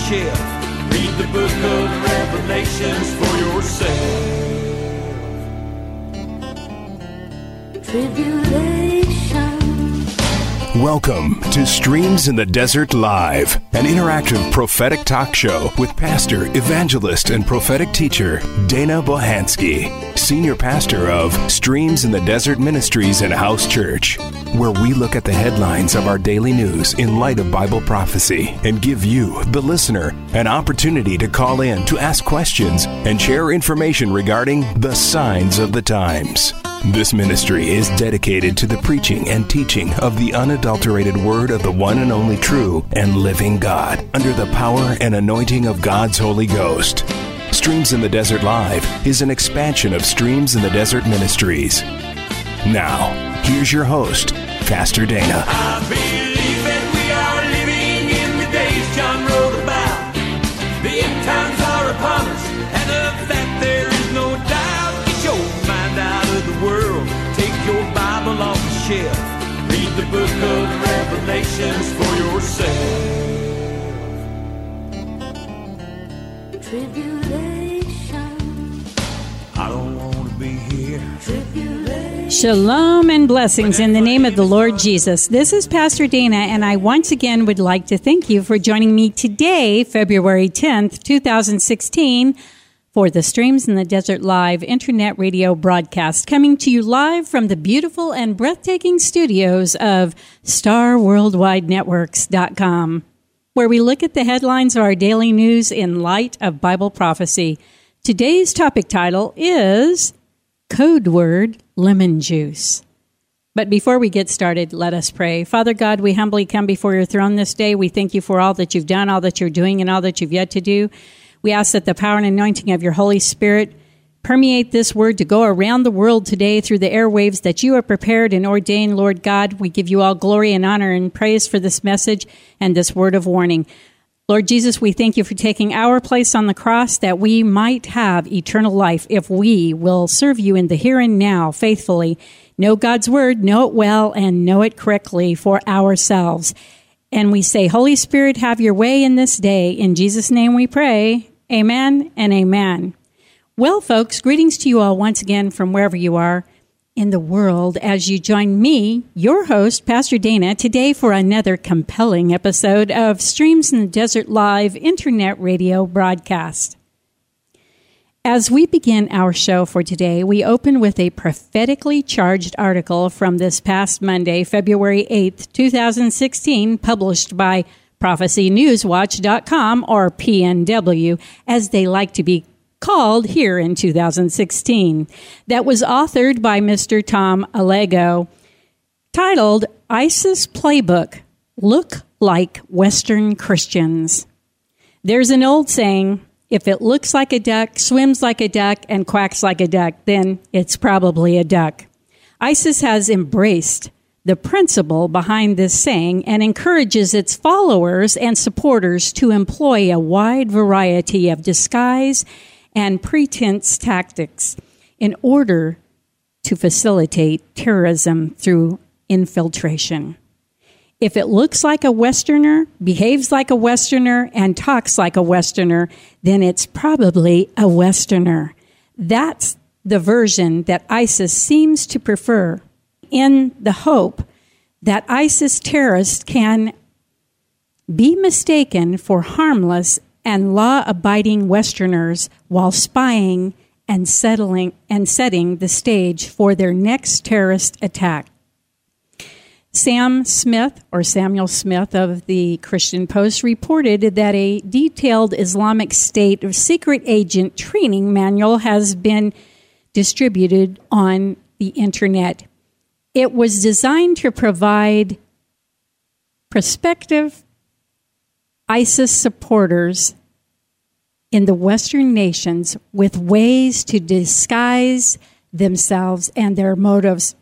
shelf. Read the book of Revelations for yourself. Tribulation. Welcome to Streams in the Desert Live, an interactive prophetic talk show with pastor, evangelist, and prophetic teacher Dana Bohansky, senior pastor of Streams in the Desert Ministries and House Church, where we look at the headlines of our daily news in light of Bible prophecy and give you, the listener, an opportunity to call in to ask questions and share information regarding the signs of the times. This ministry is dedicated to the preaching and teaching of the unadulterated word of the one and only true and living God, under the power and anointing of God's Holy Ghost. Streams in the Desert Live is an expansion of Streams in the Desert Ministries. Now, here's your host, Pastor Dana. I believe that we are living in the days John wrote about. The end times are upon us, and of that there is no doubt. Get your mind out of the world, take your Bible off the shelf. Read the book of Revelations for yourself. Tribulation. I don't want to be here. Tribulation. Shalom and blessings in the name of the Lord Jesus. This is Pastor Dana, and I once again would like to thank you for joining me today, February 10th, 2016, for the Streams in the Desert Live Internet Radio broadcast, coming to you live from the beautiful and breathtaking studios of StarWorldWideNetworks.com, where we look at the headlines of our daily news in light of Bible prophecy. Today's topic title is Code Word Lemon Juice. But before we get started, let us pray. Father God, we humbly come before your throne this day. We thank you for all that you've done, all that you're doing, and all that you've yet to do. We ask that the power and anointing of your Holy Spirit permeate this word to go around the world today through the airwaves that you have prepared and ordained, Lord God. We give you all glory and honor and praise for this message and this word of warning. Lord Jesus, we thank you for taking our place on the cross that we might have eternal life if we will serve you in the here and now faithfully, know God's word, know it well, and know it correctly for ourselves. And we say, Holy Spirit, have your way in this day. In Jesus' name we pray. Amen and amen. Well, folks, greetings to you all once again from wherever you are in the world as you join me, your host, Pastor Dana, today for another compelling episode of Streams in the Desert Live Internet Radio broadcast. As we begin our show for today, we open with a prophetically charged article from this past Monday, February 8th, 2016, published by ProphecyNewsWatch.com, or PNW, as they like to be called here in 2016, that was authored by Mr. Tom Allego, titled ISIS Playbook, Look Like Western Christians. There's an old saying, if it looks like a duck, swims like a duck, and quacks like a duck, then it's probably a duck. ISIS has embraced the principle behind this saying and encourages its followers and supporters to employ a wide variety of disguise and pretense tactics in order to facilitate terrorism through infiltration. If it looks like a Westerner, behaves like a Westerner, and talks like a Westerner, then it's probably a Westerner. That's the version that ISIS seems to prefer, in the hope that ISIS terrorists can be mistaken for harmless and law-abiding Westerners while spying and setting the stage for their next terrorist attack. Samuel Smith of the Christian Post reported that a detailed Islamic State secret agent training manual has been distributed on the internet. It was designed to provide prospective ISIS supporters in the Western nations with ways to disguise themselves and their motives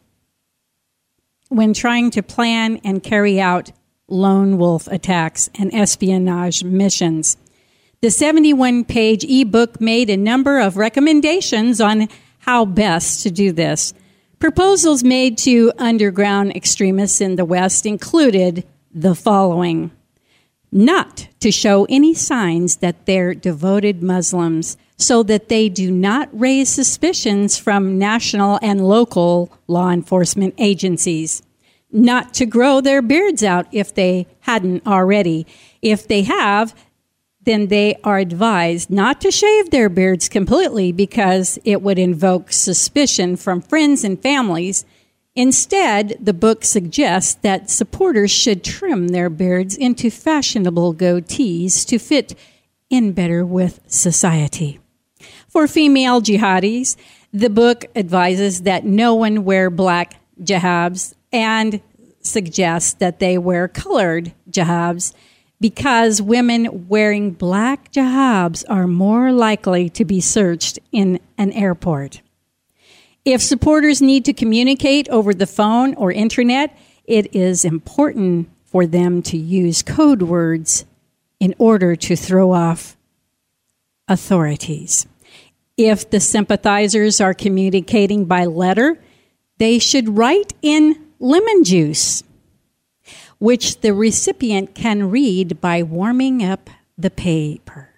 when trying to plan and carry out lone wolf attacks and espionage missions. The 71-page ebook made a number of recommendations on how best to do this. Proposals made to underground extremists in the West included the following. not to show any signs that they're devoted Muslims, so that they do not raise suspicions from national and local law enforcement agencies, not to grow their beards out if they hadn't already. If they have, then they are advised not to shave their beards completely because it would invoke suspicion from friends and families. Instead, the book suggests that supporters should trim their beards into fashionable goatees to fit in better with society. For female jihadis, the book advises that no one wear black jihabs and suggests that they wear colored jihabs because women wearing black jihabs are more likely to be searched in an airport. If supporters need to communicate over the phone or internet, it is important for them to use code words in order to throw off authorities. If the sympathizers are communicating by letter, they should write in lemon juice, which the recipient can read by warming up the paper.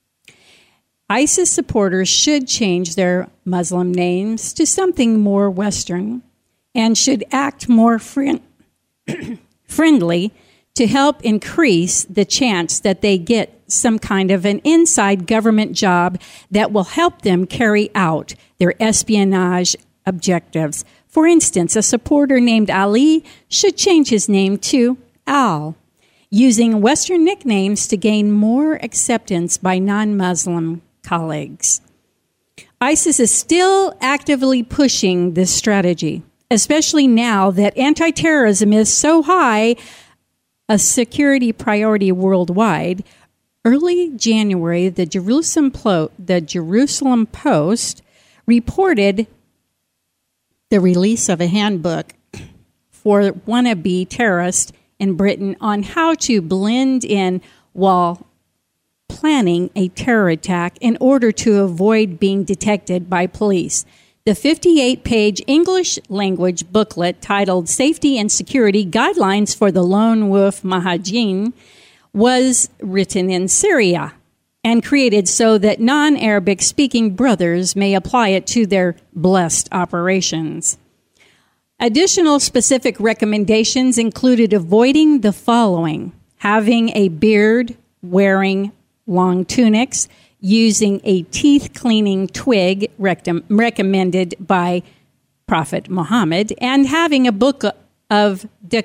ISIS supporters should change their Muslim names to something more Western and should act more friendly to help increase the chance that they get some kind of an inside government job that will help them carry out their espionage objectives. For instance, a supporter named Ali should change his name to Al, using Western nicknames to gain more acceptance by non-Muslim colleagues. ISIS is still actively pushing this strategy, especially now that anti-terrorism is so high a security priority worldwide. Early January, the Jerusalem Post reported the release of a handbook for wannabe terrorists in Britain on how to blend in while planning a terror attack in order to avoid being detected by police. The 58-page English language booklet titled Safety and Security Guidelines for the Lone Wolf Mujahideen was written in Syria and created so that non-Arabic speaking brothers may apply it to their blessed operations. Additional specific recommendations included avoiding the following: having a beard, wearing long tunics, using a teeth-cleaning twig recommended by Prophet Muhammad, and having a book of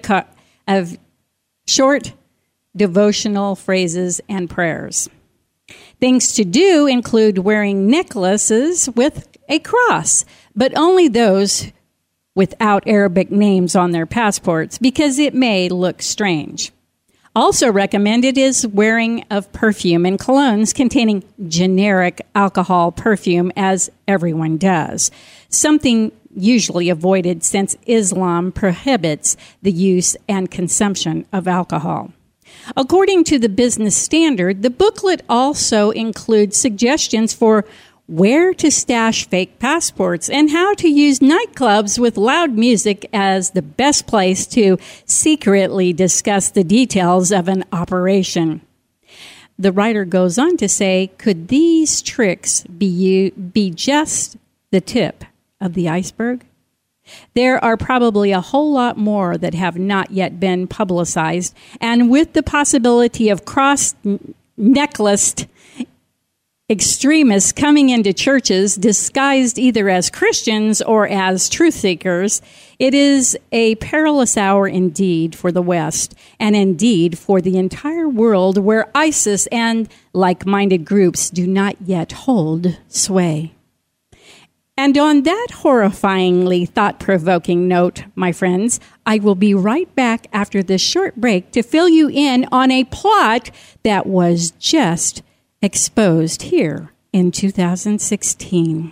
short devotional phrases and prayers. Things to do include wearing necklaces with a cross, but only those without Arabic names on their passports because it may look strange. Also recommended is wearing of perfume and colognes containing generic alcohol perfume, as everyone does, something usually avoided since Islam prohibits the use and consumption of alcohol. According to the Business Standard, the booklet also includes suggestions for where to stash fake passports and how to use nightclubs with loud music as the best place to secretly discuss the details of an operation. The writer goes on to say, could these tricks be just the tip of the iceberg? There are probably a whole lot more that have not yet been publicized, and with the possibility of cross-necklaced extremists coming into churches disguised either as Christians or as truth seekers, it is a perilous hour indeed for the West, and indeed for the entire world where ISIS and like-minded groups do not yet hold sway. And on that horrifyingly thought-provoking note, my friends, I will be right back after this short break to fill you in on a plot that was just exposed here in 2016.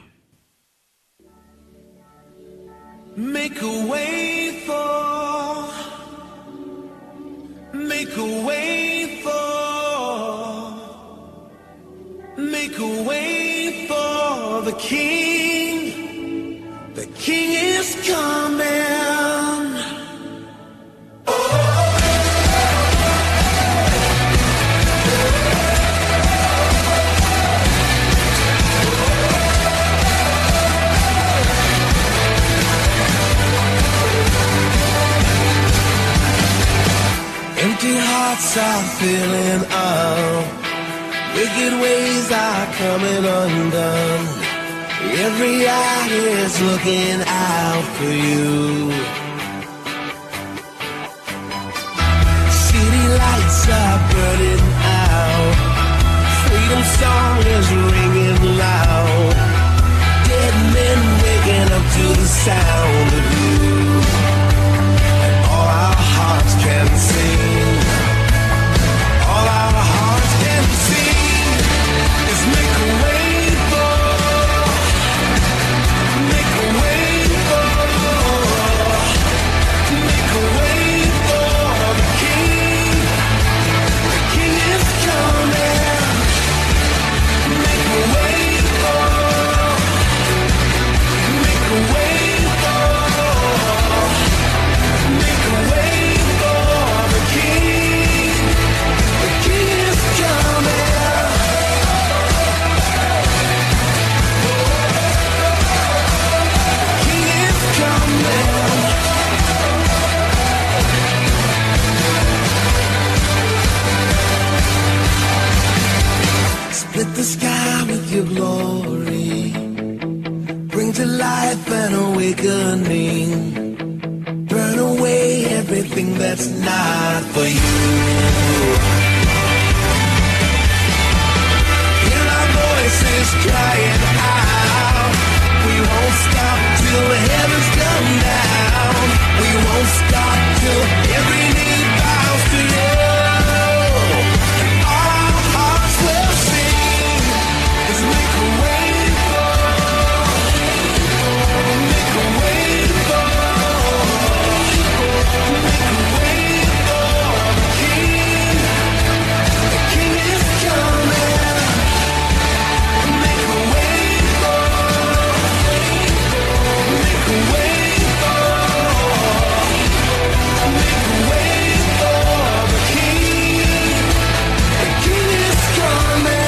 Make a way for the King. The King is coming. lights are filling up. Wicked ways are coming undone. Every eye is looking out for you. City lights are burning out. Freedom song is ringing loud. Dead men waking up to the sound of you. And all our hearts can sing. All our hearts can sing is make a way for, make a way for, make a way for the King. The King is coming. Make a way for, make a way for, make a way for the King. The King is coming. The King is coming. Split the sky with your glory. Bring to life an awakening. Burn away everything that's not for you. Hear our voices crying out. We won't stop till the heavens come down. We won't stop till every knee bows to you. And all our hearts will sing is make a way for, make a way for, make a way for the King. The King is coming. Make a way for, make a way for, make a way for the King. The King is coming.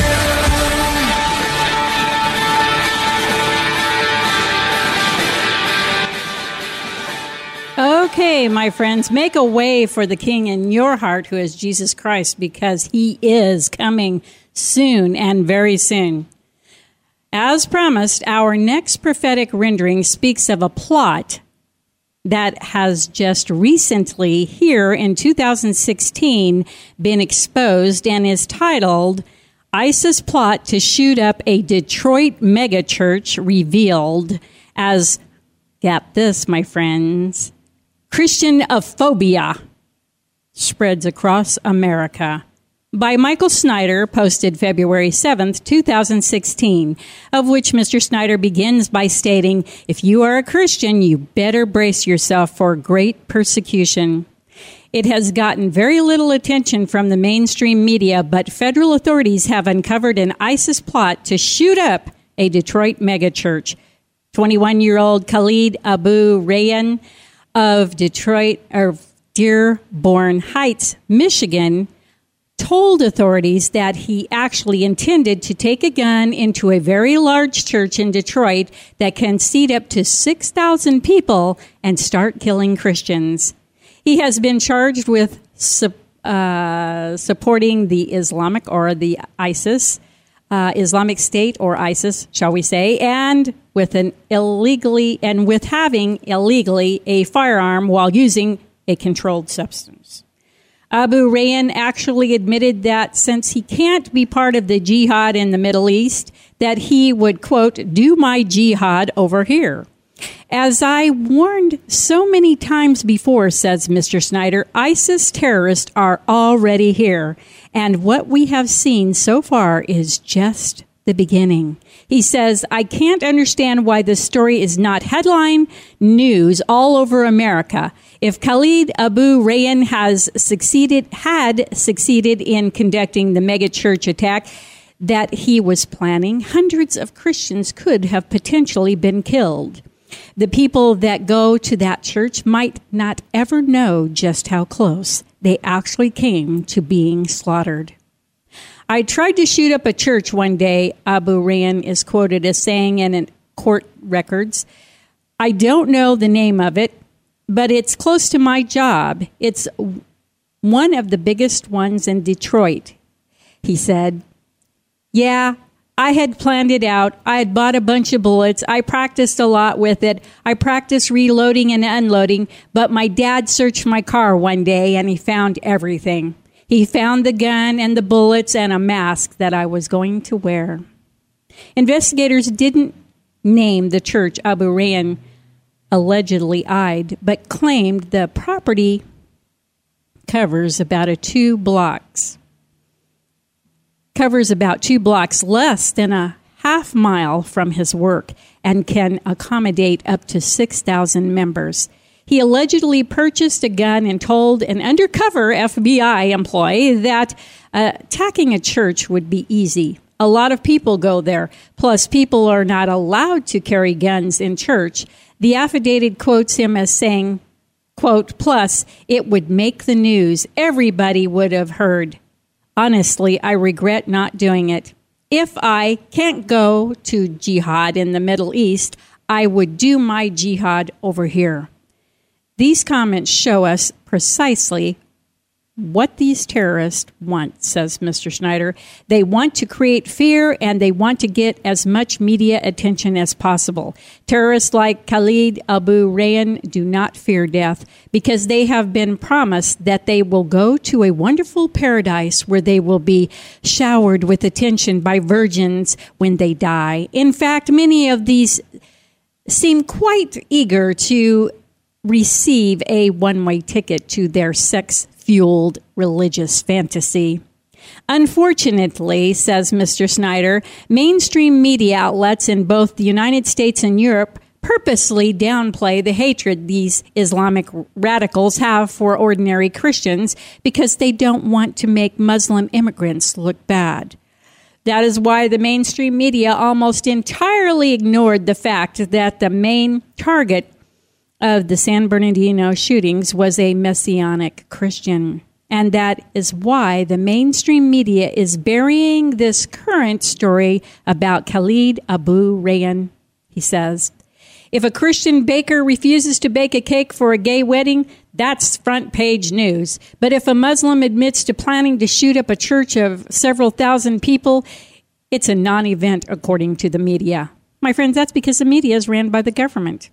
Okay, my friends, make a way for the King in your heart, who is Jesus Christ, because he is coming soon and very soon. As promised, our next prophetic rendering speaks of a plot that has just recently, here in 2016, been exposed and is titled, ISIS Plot to Shoot Up a Detroit Megachurch Revealed, as, get this, my friends, Christianophobia spreads across America. By Michael Snyder, posted February 7th, 2016, of which Mr. Snyder begins by stating, if you are a Christian, you better brace yourself for great persecution. It has gotten very little attention from the mainstream media, but federal authorities have uncovered an ISIS plot to shoot up a Detroit megachurch. 21-year-old Khalid Abu Rayyan of Detroit, or Dearborn Heights, Michigan, told authorities that he actually intended to take a gun into a very large church in Detroit that can seat up to 6,000 people and start killing Christians. He has been charged with supporting the Islamic or the ISIS, Islamic State or ISIS, shall we say, and with having illegally a firearm while using a controlled substance. Abu Rayyan actually admitted that since he can't be part of the jihad in the Middle East, that he would, quote, do my jihad over here. As I warned so many times before, says Mr. Snyder, ISIS terrorists are already here, and what we have seen so far is just the beginning. He says, I can't understand why this story is not headline news all over America. If Khalid Abu Rayyan had succeeded in conducting the megachurch attack that he was planning, hundreds of Christians could have potentially been killed. The people that go to that church might not ever know just how close they actually came to being slaughtered. I tried to shoot up a church one day, Abu Rayyan is quoted as saying in court records. I don't know the name of it, but it's close to my job. It's one of the biggest ones in Detroit. He said, "Yeah, I had planned it out. I had bought a bunch of bullets. I practiced a lot with it. I practiced reloading and unloading, but my dad searched my car one day and he found everything. He found the gun and the bullets and a mask that I was going to wear." Investigators didn't name the church Abu Rayyan allegedly eyed, but claimed the property covers about 2 blocks less than a half mile from his work and can accommodate up to 6,000 members. He allegedly purchased a gun and told an undercover FBI employee that attacking a church would be easy. A lot of people go there. Plus, people are not allowed to carry guns in church. The affidavit quotes him as saying, quote, "Plus, it would make the news. Everybody would have heard. Honestly, I regret not doing it. If I can't go to jihad in the Middle East, I would do my jihad over here." These comments show us precisely what these terrorists want, says Mr. Schneider. They want to create fear and they want to get as much media attention as possible. Terrorists like Khalid Abu Rayyan do not fear death because they have been promised that they will go to a wonderful paradise where they will be showered with attention by virgins when they die. In fact, many of these seem quite eager to receive a one-way ticket to their sex-fueled religious fantasy. Unfortunately, says Mr. Snyder, mainstream media outlets in both the United States and Europe purposely downplay the hatred these Islamic radicals have for ordinary Christians because they don't want to make Muslim immigrants look bad. That is why the mainstream media almost entirely ignored the fact that the main target of the San Bernardino shootings was a Messianic Christian. And that is why the mainstream media is burying this current story about Khalid Abu Rayyan. He says, if a Christian baker refuses to bake a cake for a gay wedding, that's front page news. But if a Muslim admits to planning to shoot up a church of several thousand people, it's a non-event according to the media. My friends, that's because the media is ran by the government.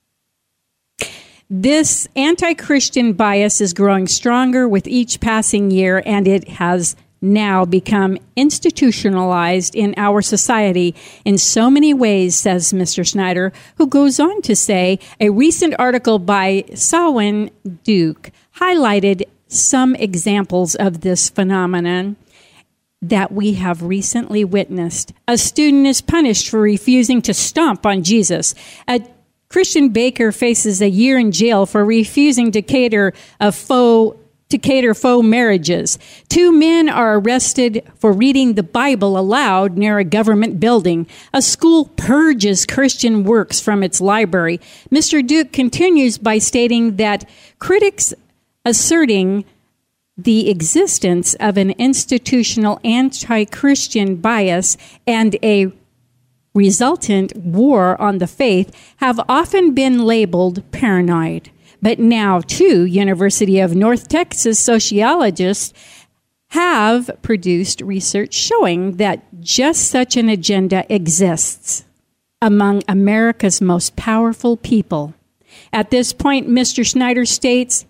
This anti-Christian bias is growing stronger with each passing year, and it has now become institutionalized in our society in so many ways, says Mr. Snyder, who goes on to say a recent article by Sawin Duke highlighted some examples of this phenomenon that we have recently witnessed. A student is punished for refusing to stomp on Jesus. A Christian baker faces a year in jail for refusing to cater faux marriages. 2 men are arrested for reading the Bible aloud near a government building. A school purges Christian works from its library. Mr. Duke continues by stating that critics asserting the existence of an institutional anti-Christian bias and a resultant war on the faith have often been labeled paranoid. But now, 2 University of North Texas sociologists have produced research showing that just such an agenda exists among America's most powerful people. At this point, Mr. Snyder states,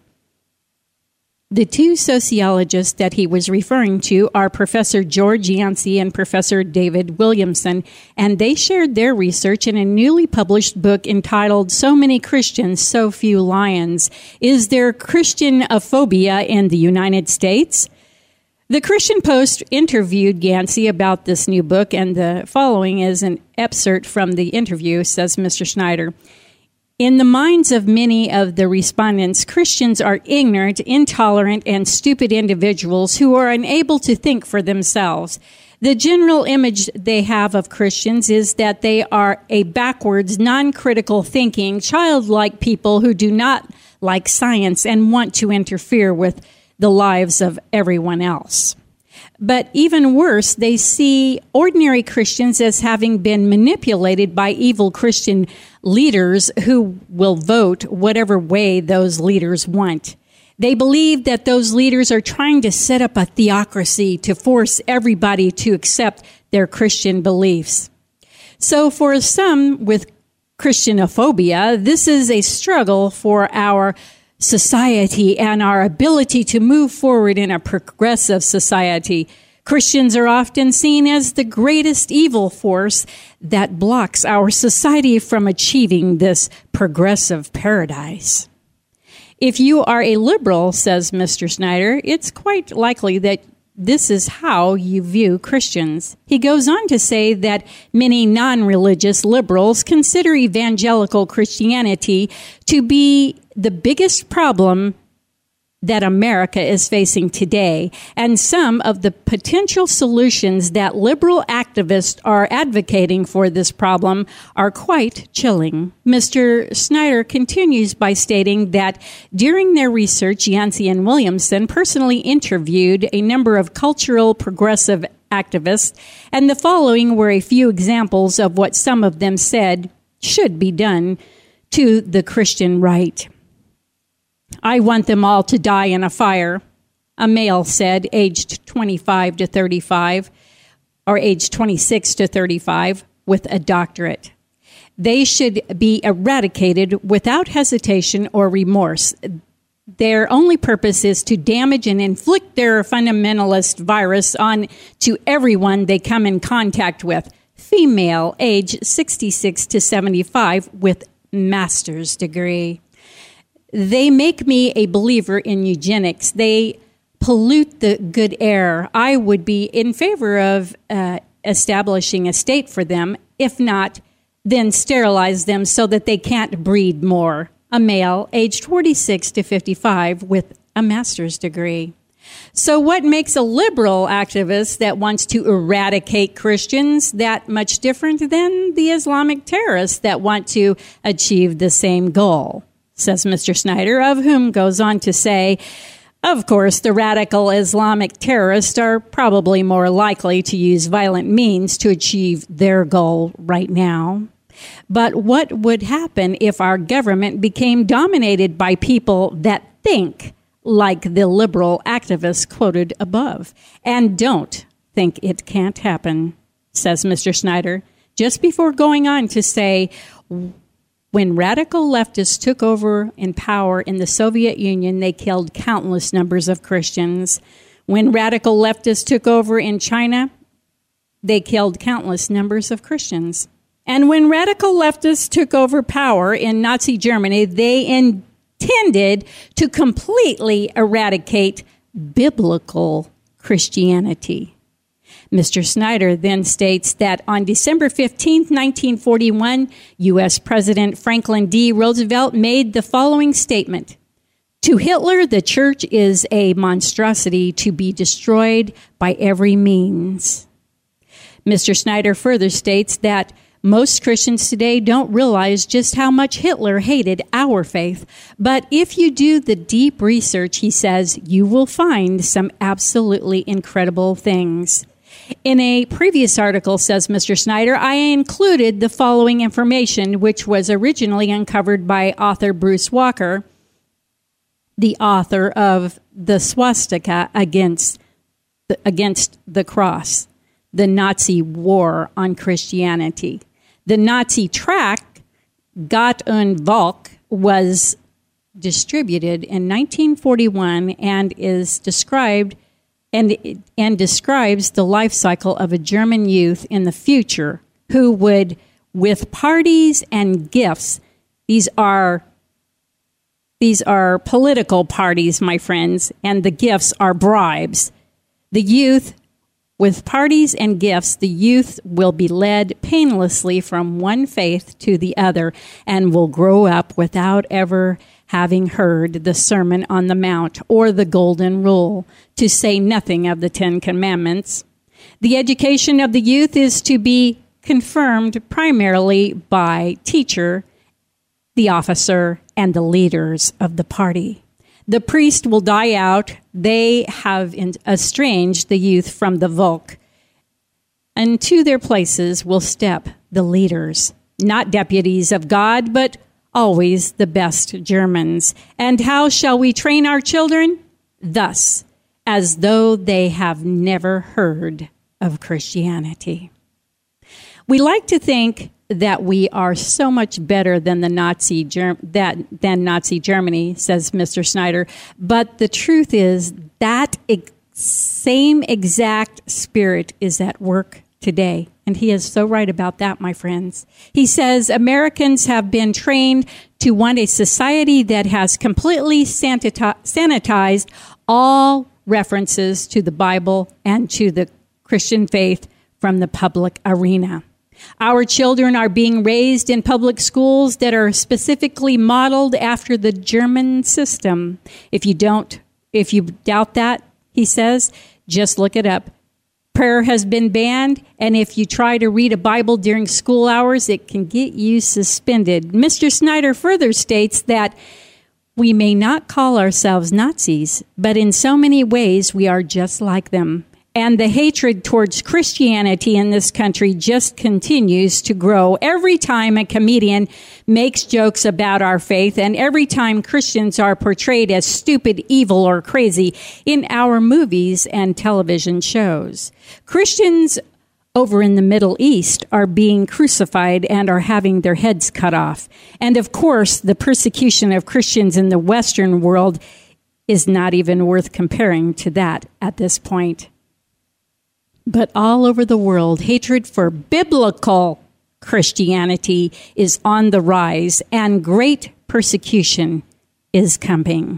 the 2 sociologists that he was referring to are Professor George Yancey and Professor David Williamson, and they shared their research in a newly published book entitled So Many Christians, So Few Lions. Is there Christianophobia in the United States? The Christian Post interviewed Yancey about this new book, and the following is an excerpt from the interview, says Mr. Snyder. In the minds of many of the respondents, Christians are ignorant, intolerant, and stupid individuals who are unable to think for themselves. The general image they have of Christians is that they are a backwards, non-critical thinking, childlike people who do not like science and want to interfere with the lives of everyone else. But even worse, they see ordinary Christians as having been manipulated by evil Christian leaders who will vote whatever way those leaders want. They believe that those leaders are trying to set up a theocracy to force everybody to accept their Christian beliefs. So for some with Christianophobia, this is a struggle for our society and our ability to move forward in a progressive society. Christians are often seen as the greatest evil force that blocks our society from achieving this progressive paradise. If you are a liberal, says Mr. Snyder, it's quite likely that this is how you view Christians. He goes on to say that many non-religious liberals consider evangelical Christianity to be the biggest problem that America is facing today, and some of the potential solutions that liberal activists are advocating for this problem are quite chilling. Mr. Snyder continues by stating that during their research, Yancey and Williamson personally interviewed a number of cultural progressive activists, and the following were a few examples of what some of them said should be done to the Christian right. I want them all to die in a fire, a male said, aged 25 to 35, or aged 26 to 35, with a doctorate. They should be eradicated without hesitation or remorse. Their only purpose is to damage and inflict their fundamentalist virus on to everyone they come in contact with. Female, age 66 to 75, with master's degree. They make me a believer in eugenics. They pollute the good air. I would be in favor of establishing a state for them. If not, then sterilize them so that they can't breed more. A male, aged 46 to 55, with a master's degree. So what makes a liberal activist that wants to eradicate Christians that much different than the Islamic terrorists that want to achieve the same goal? Says Mr. Snyder, of whom goes on to say, of course, the radical Islamic terrorists are probably more likely to use violent means to achieve their goal right now. But what would happen if our government became dominated by people that think like the liberal activists quoted above and don't think it can't happen, says Mr. Snyder, just before going on to say, when radical leftists took over in power in the Soviet Union, they killed countless numbers of Christians. When radical leftists took over in China, they killed countless numbers of Christians. And when radical leftists took over power in Nazi Germany, they intended to completely eradicate biblical Christianity. Mr. Snyder then states that on December 15, 1941, U.S. President Franklin D. Roosevelt made the following statement. To Hitler, the church is a monstrosity to be destroyed by every means. Mr. Snyder further states that most Christians today don't realize just how much Hitler hated our faith. But if you do the deep research, he says, you will find some absolutely incredible things. In a previous article, says Mr. Snyder, I included the following information, which was originally uncovered by author Bruce Walker, the author of The Swastika Against the Cross, the Nazi War on Christianity. The Nazi tract, Gott und Volk, was distributed in 1941 and is described and describes the life cycle of a German youth in the future who would, with parties and gifts, these are political parties, my friends, and the gifts are bribes. The youth, with parties and gifts, the youth will be led painlessly from one faith to the other and will grow up without ever having heard the Sermon on the Mount or the Golden Rule, to say nothing of the Ten Commandments. The education of the youth is to be confirmed primarily by teacher, the officer, and the leaders of the party. The priest will die out. They have estranged the youth from the Volk. And to their places will step the leaders, not deputies of God, but always the best Germans. And how shall we train our children? Thus, as though they have never heard of Christianity. We like to think that we are so much better than Nazi Germany, says Mr. Snyder. But the truth is that same exact spirit is at work today. And he is so right about that, my friends. He says Americans have been trained to want a society that has completely sanitized all references to the Bible and to the Christian faith from the public arena. Our children are being raised in public schools that are specifically modeled after the German system. If you doubt that, he says, just look it up. Prayer has been banned, and if you try to read a Bible during school hours, it can get you suspended. Mr. Snyder further states that we may not call ourselves Nazis, but in so many ways we are just like them. And the hatred towards Christianity in this country just continues to grow every time a comedian makes jokes about our faith and every time Christians are portrayed as stupid, evil, or crazy in our movies and television shows. Christians over in the Middle East are being crucified and are having their heads cut off. And of course, the persecution of Christians in the Western world is not even worth comparing to that at this point. But all over the world, hatred for biblical Christianity is on the rise, and great persecution is coming,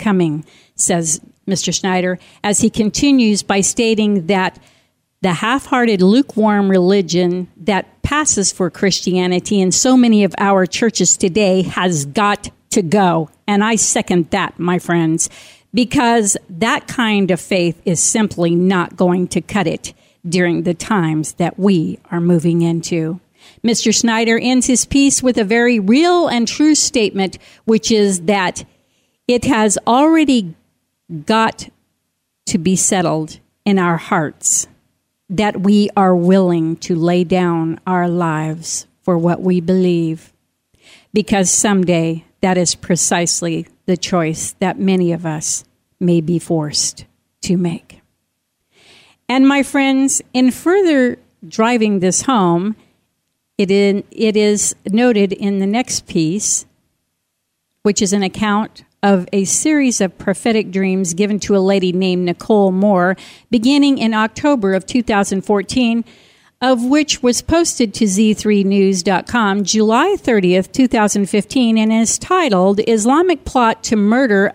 says Mr. Snyder, as he continues by stating that the half-hearted, lukewarm religion that passes for Christianity in so many of our churches today has got to go. And I second that, my friends, because that kind of faith is simply not going to cut it during the times that we are moving into. Mr. Snyder ends his piece with a very real and true statement, which is that it has already got to be settled in our hearts that we are willing to lay down our lives for what we believe, because someday that is precisely the choice that many of us may be forced to make. And my friends, in further driving this home, it is noted in the next piece, which is an account of a series of prophetic dreams given to a lady named Nicole Moore, beginning in October of 2014, of which was posted to Z3News.com July 30th, 2015, and is titled Islamic Plot to Murder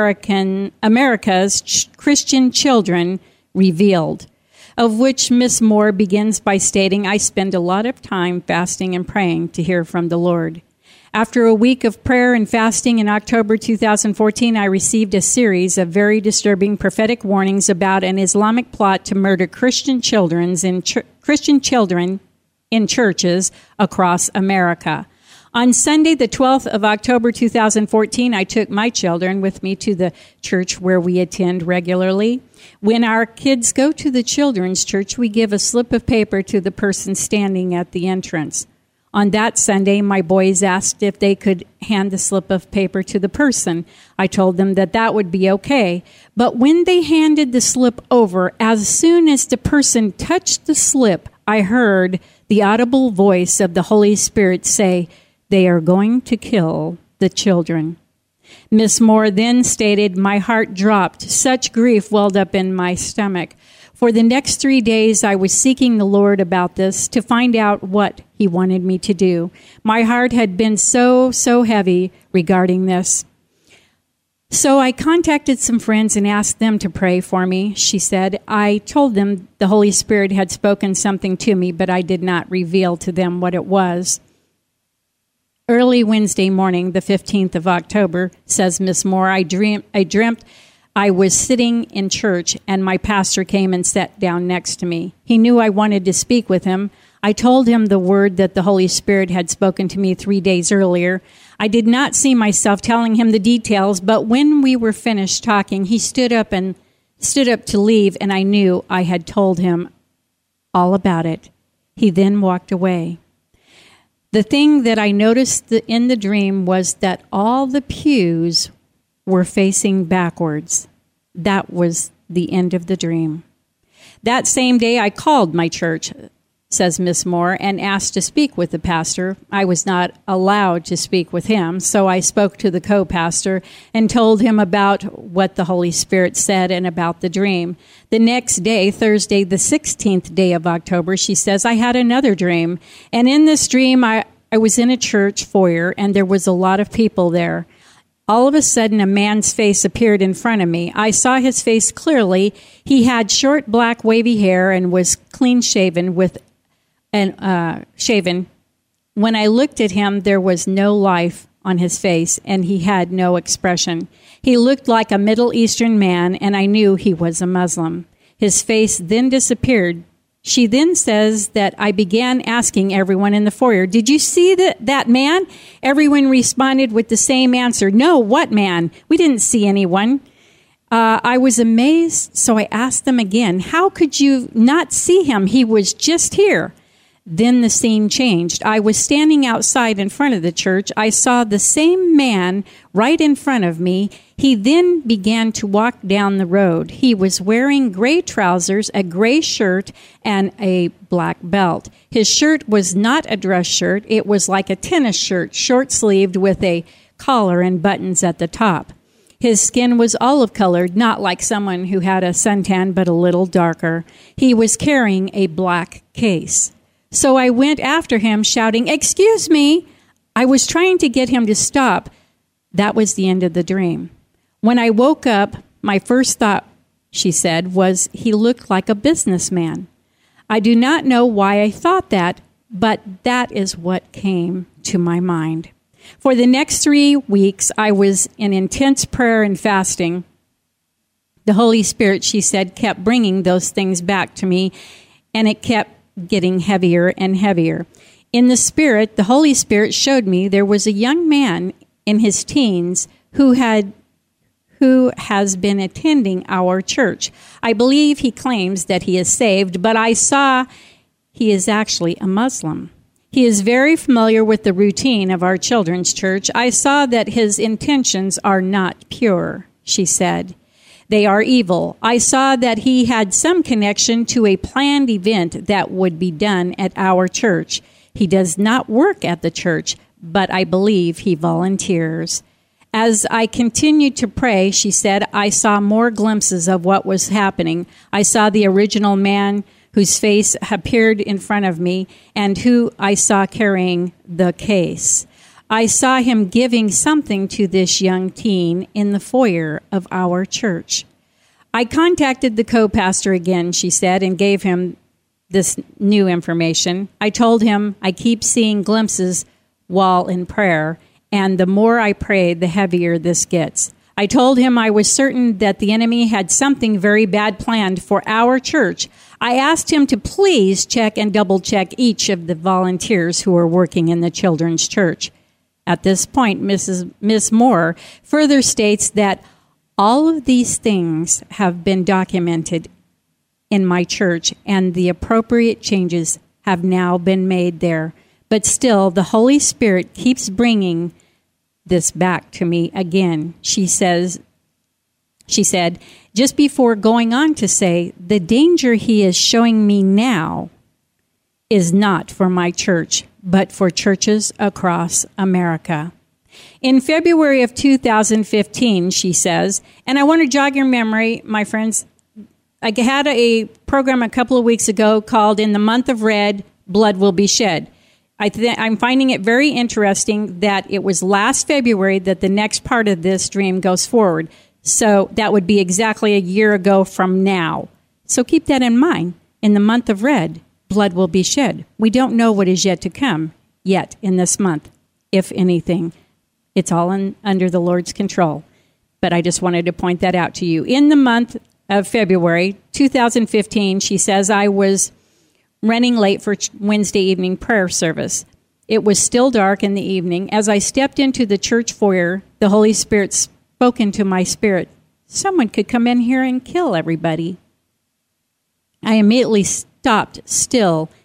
America's Christian Children Revealed, of which Miss Moore begins by stating, I spend a lot of time fasting and praying to hear from the Lord. After a week of prayer and fasting in October 2014, I received a series of very disturbing prophetic warnings about an Islamic plot to murder Christian children in churches across America. On Sunday, the 12th of October 2014, I took my children with me to the church where we attend regularly. When our kids go to the children's church, we give a slip of paper to the person standing at the entrance. On that Sunday, my boys asked if they could hand the slip of paper to the person. I told them that that would be okay. But when they handed the slip over, as soon as the person touched the slip, I heard the audible voice of the Holy Spirit say, they are going to kill the children. Miss Moore then stated, my heart dropped. Such grief welled up in my stomach. For the next 3 days, I was seeking the Lord about this to find out what He wanted me to do. My heart had been so heavy regarding this. So I contacted some friends and asked them to pray for me, she said. I told them the Holy Spirit had spoken something to me, but I did not reveal to them what it was. Early Wednesday morning, the 15th of October, says Miss Moore, I dreamt I was sitting in church and my pastor came and sat down next to me. He knew I wanted to speak with him. I told him the word that the Holy Spirit had spoken to me 3 days earlier. I did not see myself telling him the details, but when we were finished talking, he stood up to leave, and I knew I had told him all about it. He then walked away. The thing that I noticed in the dream was that all the pews were facing backwards. That was the end of the dream. That same day, I called my church, says Miss Moore, and asked to speak with the pastor. I was not allowed to speak with him, so I spoke to the co-pastor and told him about what the Holy Spirit said and about the dream. The next day, Thursday, the 16th day of October, she says, I had another dream. And in this dream, I was in a church foyer, and there was a lot of people there. All of a sudden, a man's face appeared in front of me. I saw his face clearly. He had short, black, wavy hair and was clean-shaven shaven. When I looked at him, there was no life on his face, and he had no expression. He looked like a Middle Eastern man, and I knew he was a Muslim. His face then disappeared. She then says that I began asking everyone in the foyer, did you see that man? Everyone responded with the same answer, no, what man? We didn't see anyone. I was amazed, so I asked them again, how could you not see him? He was just here. Then the scene changed. I was standing outside in front of the church. I saw the same man right in front of me. He then began to walk down the road. He was wearing gray trousers, a gray shirt, and a black belt. His shirt was not a dress shirt. It was like a tennis shirt, short-sleeved with a collar and buttons at the top. His skin was olive-colored, not like someone who had a suntan, but a little darker. He was carrying a black case. So I went after him shouting, excuse me. I was trying to get him to stop. That was the end of the dream. When I woke up, my first thought, she said, was he looked like a businessman. I do not know why I thought that, but that is what came to my mind. For the next 3 weeks, I was in intense prayer and fasting. The Holy Spirit, she said, kept bringing those things back to me, and it kept getting heavier and heavier. In the Spirit, the Holy Spirit showed me there was a young man in his teens who has been attending our church. I believe he claims that he is saved, but I saw he is actually a Muslim. He is very familiar with the routine of our children's church. I saw that his intentions are not pure, she said. They are evil. I saw that he had some connection to a planned event that would be done at our church. He does not work at the church, but I believe he volunteers. As I continued to pray, she said, I saw more glimpses of what was happening. I saw the original man whose face appeared in front of me and who I saw carrying the case. I saw him giving something to this young teen in the foyer of our church. I contacted the co-pastor again, she said, and gave him this new information. I told him I keep seeing glimpses while in prayer, and the more I prayed, the heavier this gets. I told him I was certain that the enemy had something very bad planned for our church. I asked him to please check and double-check each of the volunteers who are working in the children's church. At this point, Miss Moore further states that all of these things have been documented in my church, and the appropriate changes have now been made there. But still, the Holy Spirit keeps bringing this back to me again. She said, just before going on to say, the danger he is showing me now is not for my church, but for churches across America. In February of 2015, she says, and I want to jog your memory, my friends, I had a program a couple of weeks ago called In the Month of Red, Blood Will Be Shed. I'm finding it very interesting that it was last February that the next part of this dream goes forward. So that would be exactly a year ago from now. So keep that in mind. In the month of red, blood will be shed. We don't know what is yet to come yet in this month, if anything. It's all under the Lord's control. But I just wanted to point that out to you. In the month of February 2015, she says, I was running late for Wednesday evening prayer service. It was still dark in the evening. As I stepped into the church foyer, the Holy Spirit spoke into my spirit. Someone could come in here and kill everybody. I immediately stopped still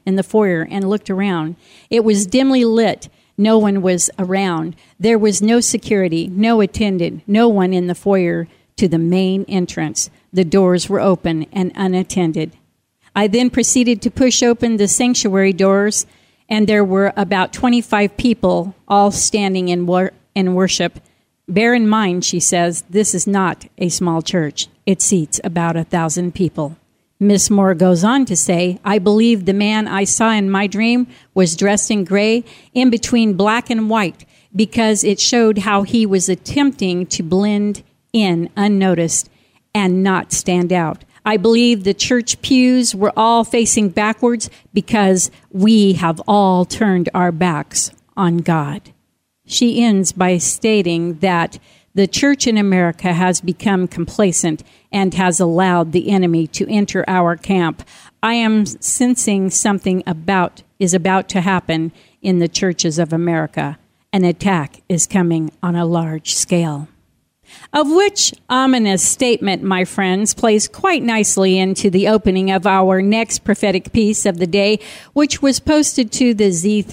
in the foyer and looked around. It was dimly lit. No one was around. There was no security, no attendant, no one in the foyer to the main entrance. The doors were open and unattended. I then proceeded to push open the sanctuary doors, and there were about 25 people all standing in worship. Bear in mind, she says, this is not a small church. It seats about 1,000 people. Miss Moore goes on to say, I believe the man I saw in my dream was dressed in gray, in between black and white, because it showed how he was attempting to blend in unnoticed and not stand out. I believe the church pews were all facing backwards because we have all turned our backs on God. She ends by stating that the church in America has become complacent and has allowed the enemy to enter our camp. I am sensing something is about to happen in the churches of America. An attack is coming on a large scale. Of which ominous statement, my friends, plays quite nicely into the opening of our next prophetic piece of the day, which was posted to the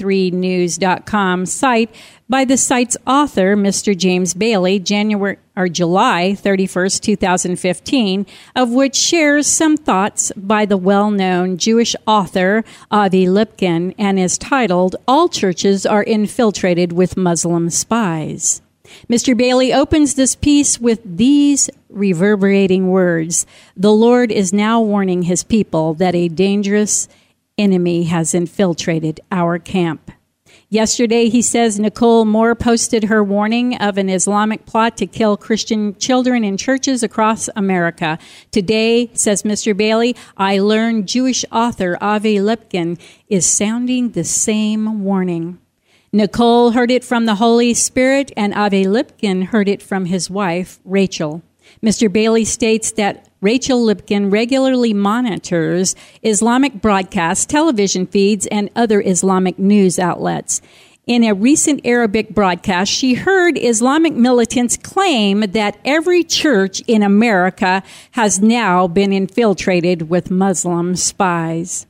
Z3News.com site by the site's author, Mr. James Bailey, July 31st, 2015, of which shares some thoughts by the well-known Jewish author Avi Lipkin and is titled, All Churches Are Infiltrated with Muslim Spies. Mr. Bailey opens this piece with these reverberating words. The Lord is now warning his people that a dangerous enemy has infiltrated our camp. Yesterday, he says, Nicole Moore posted her warning of an Islamic plot to kill Christian children in churches across America. Today, says Mr. Bailey, I learned Jewish author Avi Lipkin is sounding the same warning. Nicole heard it from the Holy Spirit, and Avi Lipkin heard it from his wife, Rachel. Mr. Bailey states that Rachel Lipkin regularly monitors Islamic broadcasts, television feeds, and other Islamic news outlets. In a recent Arabic broadcast, she heard Islamic militants claim that every church in America has now been infiltrated with Muslim spies.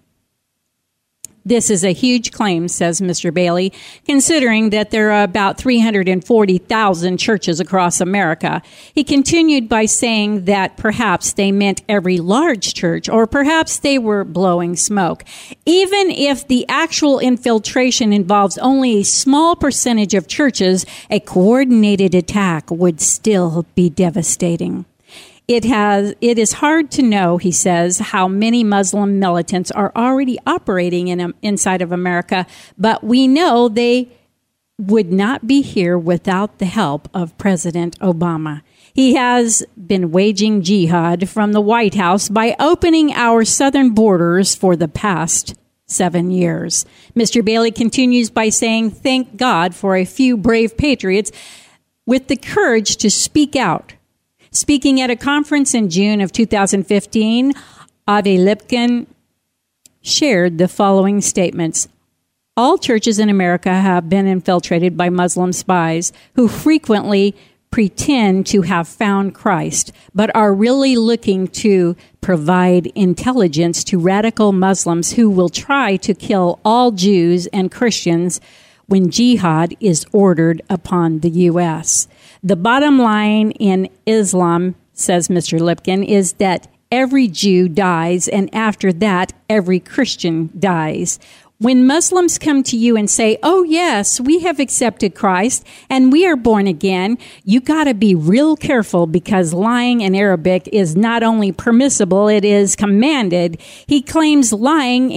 This is a huge claim, says Mr. Bailey, considering that there are about 340,000 churches across America. He continued by saying that perhaps they meant every large church, or perhaps they were blowing smoke. Even if the actual infiltration involves only a small percentage of churches, a coordinated attack would still be devastating. It is hard to know, he says, how many Muslim militants are already operating inside of America, but we know they would not be here without the help of President Obama. He has been waging jihad from the White House by opening our southern borders for the past 7 years. Mr. Bailey continues by saying, thank God for a few brave patriots with the courage to speak out. Speaking at a conference in June of 2015, Avi Lipkin shared the following statements. All churches in America have been infiltrated by Muslim spies who frequently pretend to have found Christ, but are really looking to provide intelligence to radical Muslims who will try to kill all Jews and Christians when jihad is ordered upon the U.S. The bottom line in Islam, says Mr. Lipkin, is that every Jew dies, and after that, every Christian dies. When Muslims come to you and say, oh, yes, we have accepted Christ and we are born again, you got to be real careful because lying in Arabic is not only permissible, it is commanded. He claims lying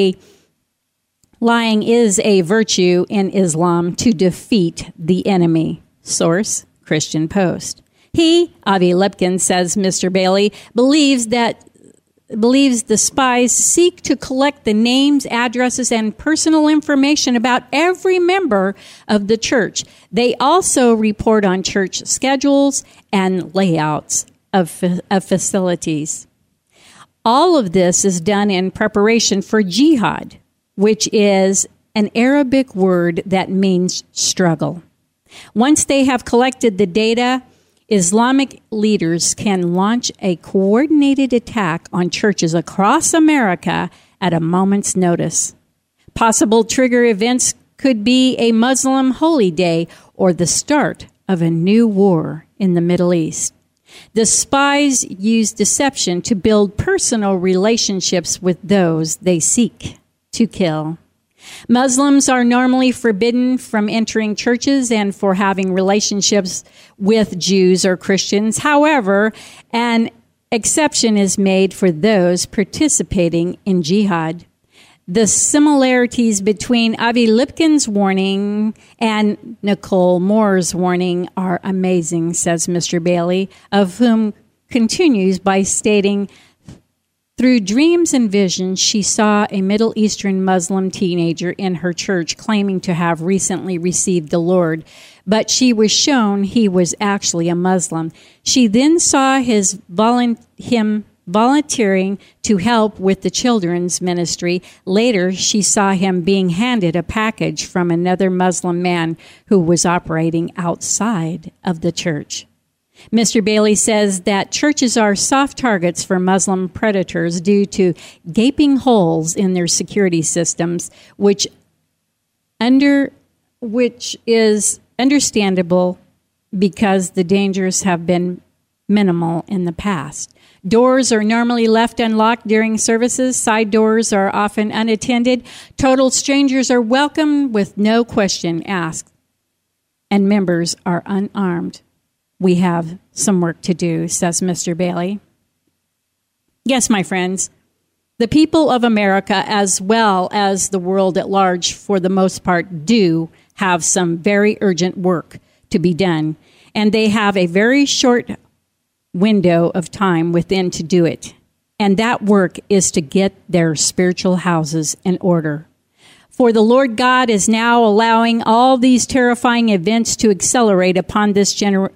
is a virtue in Islam to defeat the enemy. Source, Christian Post. He, Avi Lipkin, says Mr. Bailey, believes the spies seek to collect the names, addresses, and personal information about every member of the church. They also report on church schedules and layouts of facilities. All of this is done in preparation for jihad, which is an Arabic word that means struggle. Once they have collected the data, Islamic leaders can launch a coordinated attack on churches across America at a moment's notice. Possible trigger events could be a Muslim holy day or the start of a new war in the Middle East. The spies use deception to build personal relationships with those they seek to kill. Muslims are normally forbidden from entering churches and for having relationships with Jews or Christians. However, an exception is made for those participating in jihad. The similarities between Avi Lipkin's warning and Nicole Moore's warning are amazing, says Mr. Bailey, of whom continues by stating, through dreams and visions, she saw a Middle Eastern Muslim teenager in her church claiming to have recently received the Lord, but she was shown he was actually a Muslim. She then saw him volunteering to help with the children's ministry. Later, she saw him being handed a package from another Muslim man who was operating outside of the church. Mr. Bailey says that churches are soft targets for Muslim predators due to gaping holes in their security systems, which is understandable because the dangers have been minimal in the past. Doors are normally left unlocked during services. Side doors are often unattended. Total strangers are welcome with no question asked. And members are unarmed. We have some work to do, says Mr. Bailey. Yes, my friends, the people of America, as well as the world at large, for the most part, do have some very urgent work to be done. And they have a very short window of time within to do it. And that work is to get their spiritual houses in order. For the Lord God is now allowing all these terrifying events to accelerate upon this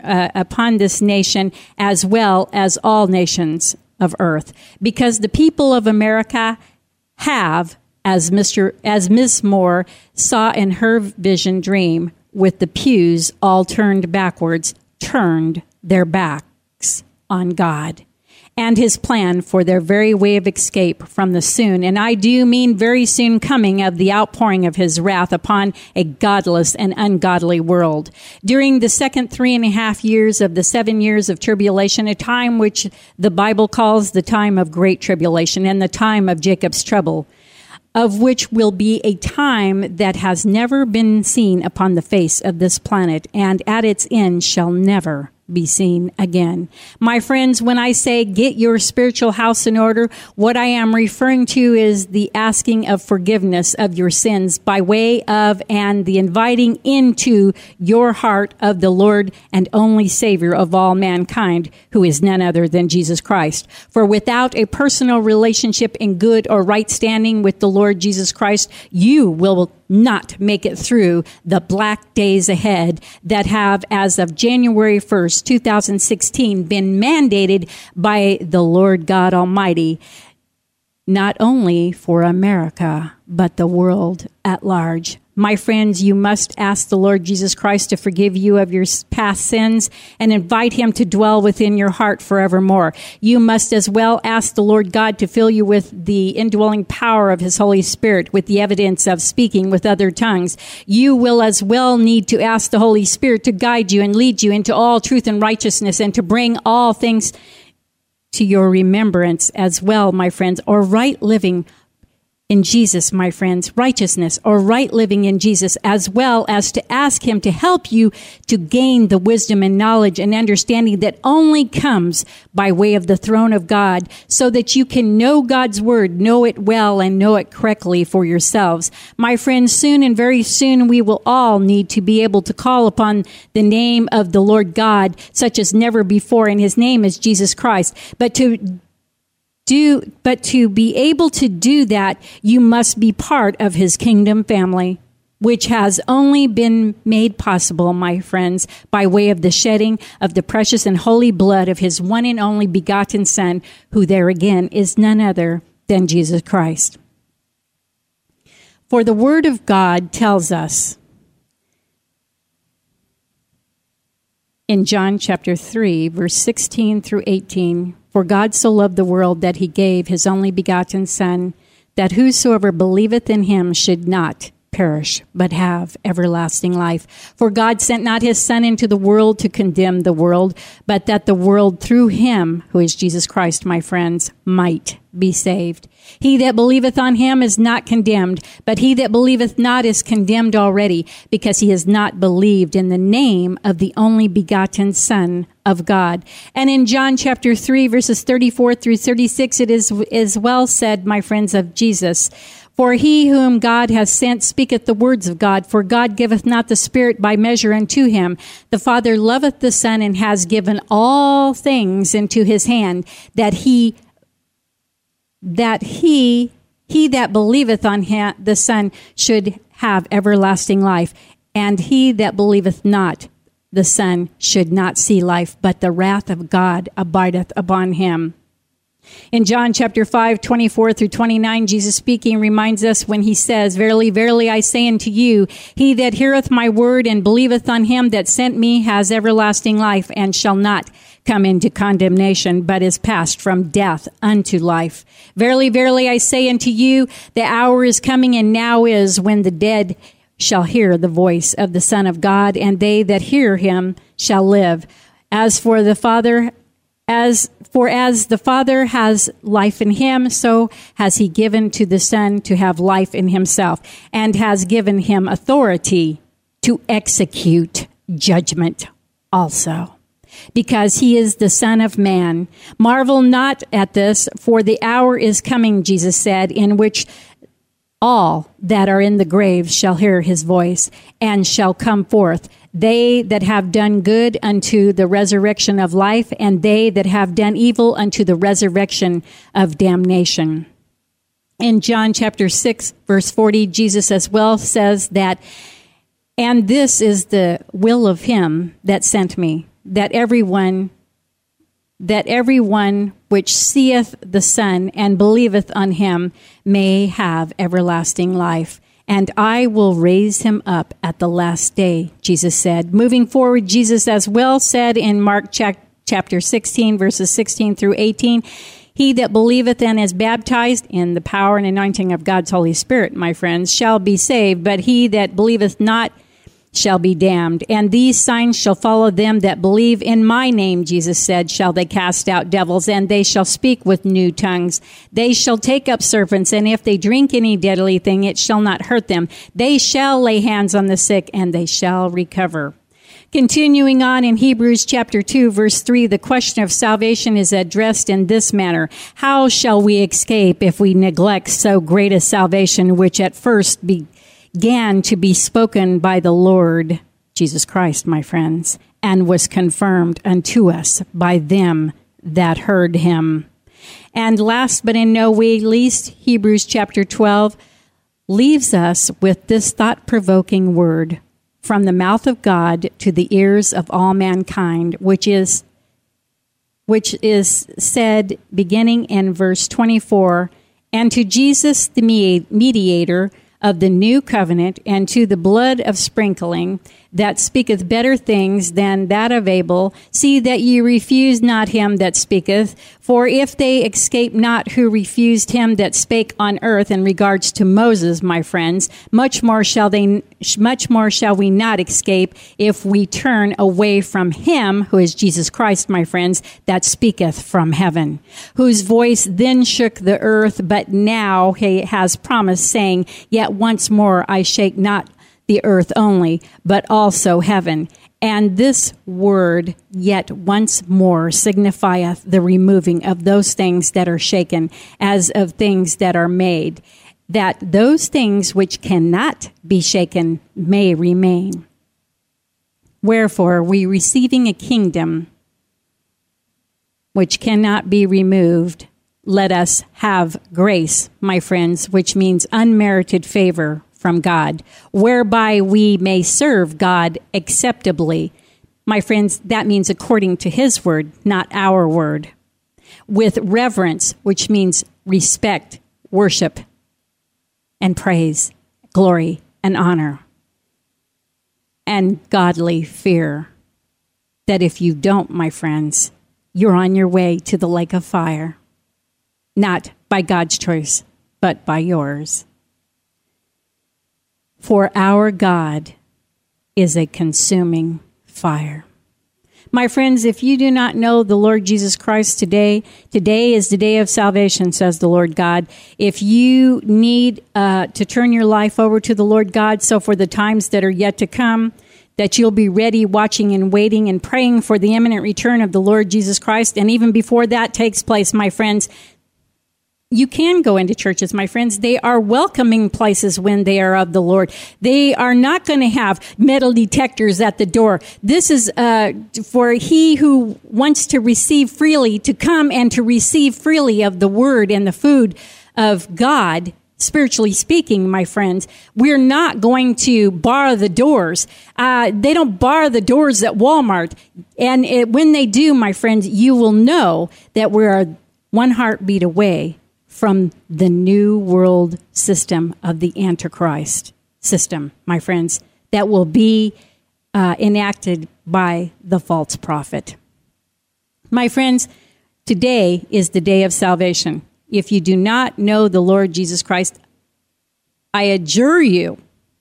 nation as well as all nations of earth, because the people of America have, as Miss Moore saw in her vision dream, with the pews all turned backwards, turned their backs on God and his plan for their very way of escape from the soon, and I do mean very soon, coming of the outpouring of his wrath upon a godless and ungodly world. During the second 3.5 years of the 7 years of tribulation, a time which the Bible calls the time of great tribulation and the time of Jacob's trouble, of which will be a time that has never been seen upon the face of this planet, and at its end shall never be seen again. My friends, when I say get your spiritual house in order, what I am referring to is the asking of forgiveness of your sins by way of and the inviting into your heart of the Lord and only Savior of all mankind, who is none other than Jesus Christ. For without a personal relationship in good or right standing with the Lord Jesus Christ, you will not make it through the black days ahead that have, as of January 1st, 2016, been mandated by the Lord God Almighty, not only for America, but the world at large. My friends, you must ask the Lord Jesus Christ to forgive you of your past sins and invite him to dwell within your heart forevermore. You must as well ask the Lord God to fill you with the indwelling power of his Holy Spirit, with the evidence of speaking with other tongues. You will as well need to ask the Holy Spirit to guide you and lead you into all truth and righteousness, and to bring all things to your remembrance as well, my friends, or right living in Jesus, my friends, righteousness or right living in Jesus, as well as to ask him to help you to gain the wisdom and knowledge and understanding that only comes by way of the throne of God, so that you can know God's word, know it well, and know it correctly for yourselves. My friends, soon and very soon we will all need to be able to call upon the name of the Lord God such as never before, and his name is Jesus Christ. But to be able to do that, you must be part of his kingdom family, which has only been made possible, my friends, by way of the shedding of the precious and holy blood of his one and only begotten Son, who there again is none other than Jesus Christ. For the word of God tells us in John chapter 3, verse 16 through 18, for God so loved the world that he gave his only begotten Son, that whosoever believeth in him should not perish, but have everlasting life. For God sent not his Son into the world to condemn the world, but that the world through him, who is Jesus Christ, my friends, might be saved. He that believeth on him is not condemned, but he that believeth not is condemned already, because he has not believed in the name of the only begotten Son of God. And in John chapter 3, verses 34 through 36, it is well said, my friends, of Jesus, for he whom God hath sent speaketh the words of God, for God giveth not the Spirit by measure unto him. The Father loveth the Son, and has given all things into his hand, that he that believeth on the Son should have everlasting life, and he that believeth not the Son should not see life, but the wrath of God abideth upon him. In John chapter 5, 24 through 29, Jesus speaking reminds us when he says, Verily, verily, I say unto you, he that heareth my word and believeth on him that sent me has everlasting life, and shall not come into condemnation, but is passed from death unto life. Verily, verily, I say unto you, the hour is coming, and now is, when the dead shall hear the voice of the Son of God, and they that hear him shall live. As the Father has life in him, so has he given to the Son to have life in himself, and has given him authority to execute judgment also, because he is the Son of Man. Marvel not at this, for the hour is coming, Jesus said, in which all that are in the grave shall hear his voice, and shall come forth, they that have done good unto the resurrection of life, and they that have done evil unto the resurrection of damnation. In John chapter 6, verse 40, Jesus as well says that, and this is the will of him that sent me, that everyone which seeth the Son and believeth on him may have everlasting life. And I will raise him up at the last day, Jesus said. Moving forward, Jesus as well said in Mark chapter 16, verses 16 through 18, he that believeth and is baptized in the power and anointing of God's Holy Spirit, my friends, shall be saved, but he that believeth not shall be damned. And these signs shall follow them that believe in my name, Jesus said, shall they cast out devils, and they shall speak with new tongues. They shall take up serpents, and if they drink any deadly thing, it shall not hurt them. They shall lay hands on the sick, and they shall recover. Continuing on in Hebrews chapter 2, verse 3, the question of salvation is addressed in this manner. How shall we escape if we neglect so great a salvation, which at first began to be spoken by the Lord Jesus Christ, my friends, and was confirmed unto us by them that heard him? And last but in no way least, Hebrews chapter 12 leaves us with this thought-provoking word from the mouth of God to the ears of all mankind, which is said beginning in verse 24, and to Jesus the mediator of the new covenant, and to the blood of sprinkling that speaketh better things than that of Abel, see that ye refuse not him that speaketh. For if they escape not who refused him that spake on earth in regards to Moses, my friends, much more shall we not escape if we turn away from him, who is Jesus Christ, my friends, that speaketh from heaven, whose voice then shook the earth, but now he has promised, saying, Yet once more I shake not the earth only, but also heaven. And this word, yet once more, signifieth the removing of those things that are shaken, as of things that are made, that those things which cannot be shaken may remain. Wherefore, we receiving a kingdom which cannot be removed, let us have grace, my friends, which means unmerited favor from God, whereby we may serve God acceptably. My friends, that means according to his word, not our word. With reverence, which means respect, worship, and praise, glory, and honor, and godly fear. That if you don't, my friends, you're on your way to the lake of fire. Not by God's choice, but by yours. For our God is a consuming fire. My friends, if you do not know the Lord Jesus Christ today is the day of salvation, says the Lord God. If you need to turn your life over to the Lord God, so for the times that are yet to come, that you'll be ready, watching and waiting and praying for the imminent return of the Lord Jesus Christ. And even before that takes place, my friends, you can go into churches, my friends. They are welcoming places when they are of the Lord. They are not going to have metal detectors at the door. This is for he who wants to receive freely to come and to receive freely of the word and the food of God. Spiritually speaking, my friends, we're not going to bar the doors. They don't bar the doors at Walmart. And when they do, my friends, you will know that we're one heartbeat away from the new world system of the Antichrist system, my friends, that will be enacted by the false prophet. My friends, today is the day of salvation. If you do not know the Lord Jesus Christ, I adjure you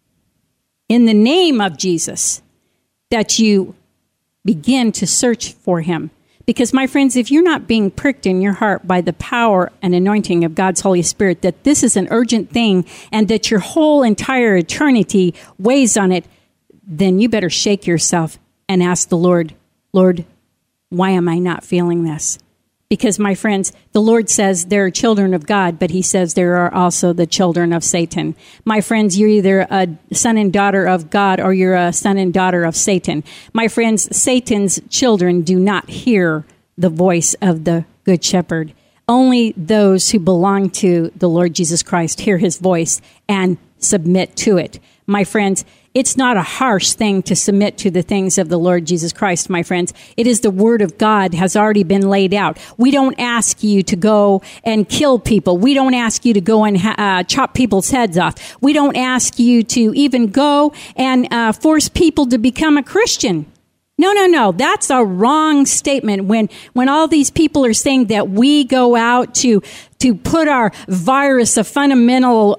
in the name of Jesus that you begin to search for him. Because, my friends, if you're not being pricked in your heart by the power and anointing of God's Holy Spirit, that this is an urgent thing and that your whole entire eternity weighs on it, then you better shake yourself and ask the Lord, Lord, why am I not feeling this? Because, my friends, the Lord says there are children of God, but he says there are also the children of Satan. My friends, you're either a son and daughter of God or you're a son and daughter of Satan. My friends, Satan's children do not hear the voice of the Good Shepherd. Only those who belong to the Lord Jesus Christ hear his voice and submit to it. My friends, it's not a harsh thing to submit to the things of the Lord Jesus Christ, my friends. It is the word of God has already been laid out. We don't ask you to go and kill people. We don't ask you to go and chop people's heads off. We don't ask you to even go and force people to become a Christian. No. That's a wrong statement when all these people are saying that we go out to put our virus of fundamental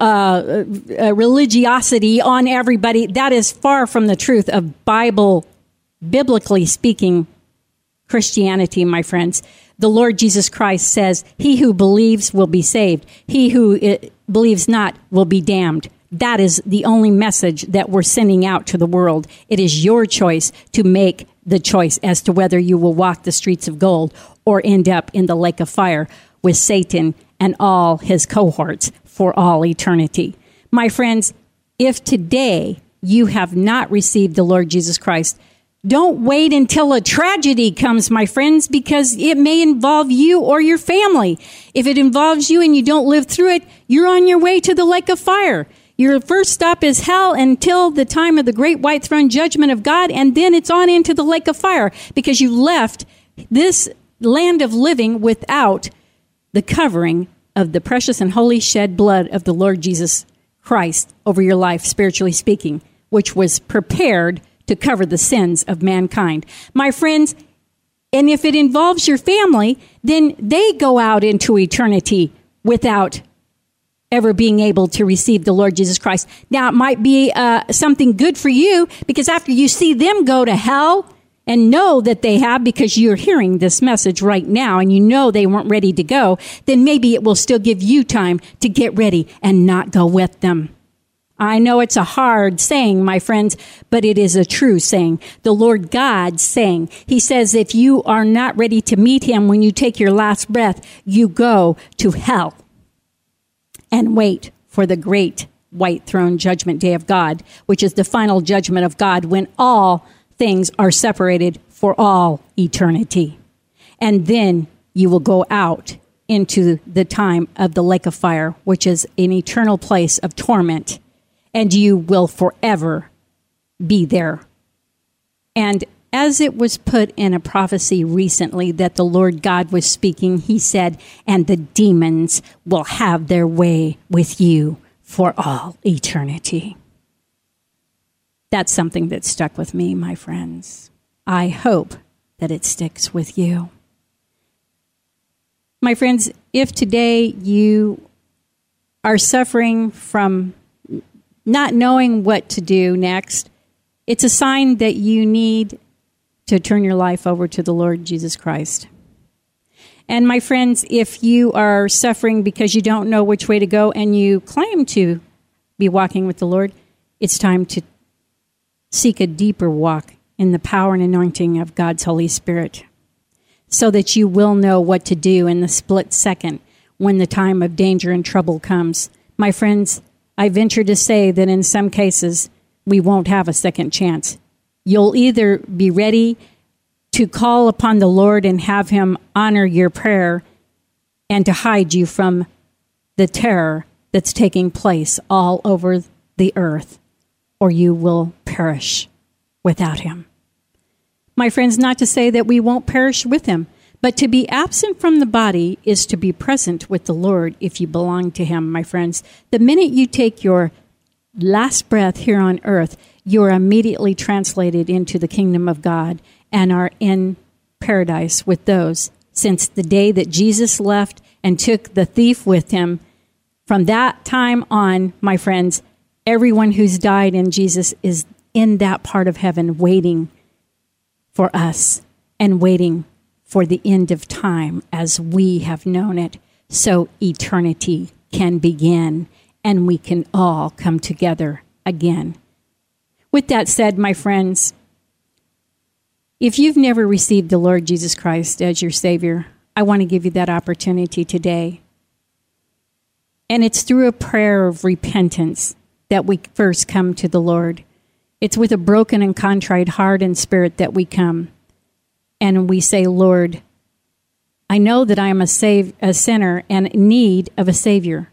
religiosity on everybody. That is far from the truth of biblically speaking, Christianity, my friends. The Lord Jesus Christ says, he who believes will be saved. He who believes not will be damned. That is the only message that we're sending out to the world. It is your choice to make the choice as to whether you will walk the streets of gold or end up in the lake of fire with Satan and all his cohorts for all eternity. My friends, if today you have not received the Lord Jesus Christ, don't wait until a tragedy comes, my friends, because it may involve you or your family. If it involves you and you don't live through it, you're on your way to the lake of fire. Your first stop is hell until the time of the great white throne judgment of God, and then it's on into the lake of fire because you left this land of living without the covering of the precious and holy shed blood of the Lord Jesus Christ over your life, spiritually speaking, which was prepared to cover the sins of mankind. My friends, and if it involves your family, then they go out into eternity without ever being able to receive the Lord Jesus Christ. Now, it might be something good for you, because after you see them go to hell and know that they have, because you're hearing this message right now and you know they weren't ready to go, then maybe it will still give you time to get ready and not go with them. I know it's a hard saying, my friends, but it is a true saying. The Lord God saying, he says, if you are not ready to meet him when you take your last breath, you go to hell and wait for the great white throne judgment day of God, which is the final judgment of God when all things are separated for all eternity. And then you will go out into the time of the lake of fire, which is an eternal place of torment, and you will forever be there. And as it was put in a prophecy recently that the Lord God was speaking, he said, and the demons will have their way with you for all eternity. That's something that stuck with me, my friends. I hope that it sticks with you. My friends, if today you are suffering from not knowing what to do next, it's a sign that you need to turn your life over to the Lord Jesus Christ. And my friends, if you are suffering because you don't know which way to go and you claim to be walking with the Lord, it's time to seek a deeper walk in the power and anointing of God's Holy Spirit so that you will know what to do in the split second when the time of danger and trouble comes. My friends, I venture to say that in some cases, we won't have a second chance. You'll either be ready to call upon the Lord and have him honor your prayer and to hide you from the terror that's taking place all over the earth, or you will perish without him. My friends, not to say that we won't perish with him, but to be absent from the body is to be present with the Lord if you belong to him, my friends. The minute you take your last breath here on earth, you're immediately translated into the kingdom of God and are in paradise with those. Since the day that Jesus left and took the thief with him, from that time on, my friends, everyone who's died in Jesus is in that part of heaven waiting for us and waiting for the end of time as we have known it, so eternity can begin and we can all come together again. With that said, my friends, if you've never received the Lord Jesus Christ as your Savior, I want to give you that opportunity today. And it's through a prayer of repentance that we first come to the Lord. It's with a broken and contrite heart and spirit that we come. And we say, Lord, I know that I am a sinner and in need of a Savior.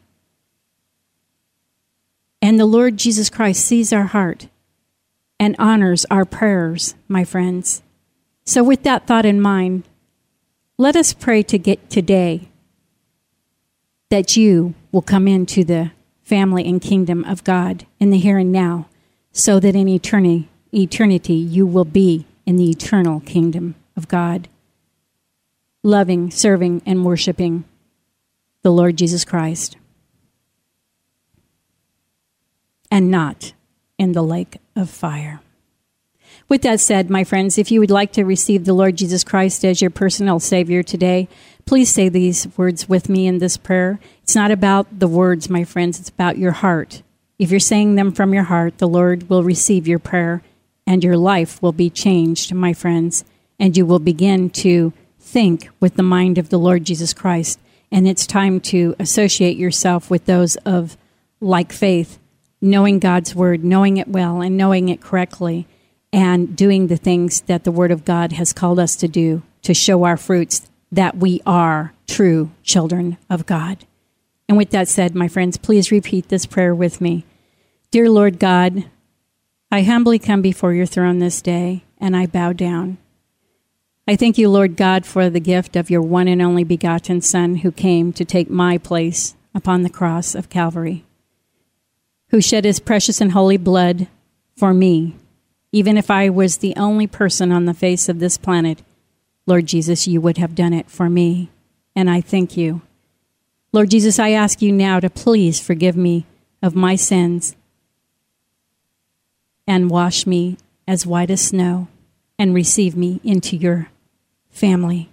And the Lord Jesus Christ sees our heart and honors our prayers, my friends. So with that thought in mind, let us pray to get today that you will come into the family and kingdom of God in the here and now, so that in eternity you will be in the eternal kingdom of God, loving, serving, and worshiping the Lord Jesus Christ, and not in the lake of fire. With that said, my friends, if you would like to receive the Lord Jesus Christ as your personal Savior today, please say these words with me in this prayer. It's not about the words, my friends. It's about your heart. If you're saying them from your heart, the Lord will receive your prayer and your life will be changed, my friends, and you will begin to think with the mind of the Lord Jesus Christ. And it's time to associate yourself with those of like faith, knowing God's word, knowing it well and knowing it correctly, and doing the things that the Word of God has called us to do to show our fruits that we are true children of God. And with that said, my friends, please repeat this prayer with me. Dear Lord God, I humbly come before your throne this day, and I bow down. I thank you, Lord God, for the gift of your one and only begotten Son who came to take my place upon the cross of Calvary, who shed his precious and holy blood for me. Even if I was the only person on the face of this planet, Lord Jesus, you would have done it for me, and I thank you. Lord Jesus, I ask you now to please forgive me of my sins and wash me as white as snow and receive me into your family.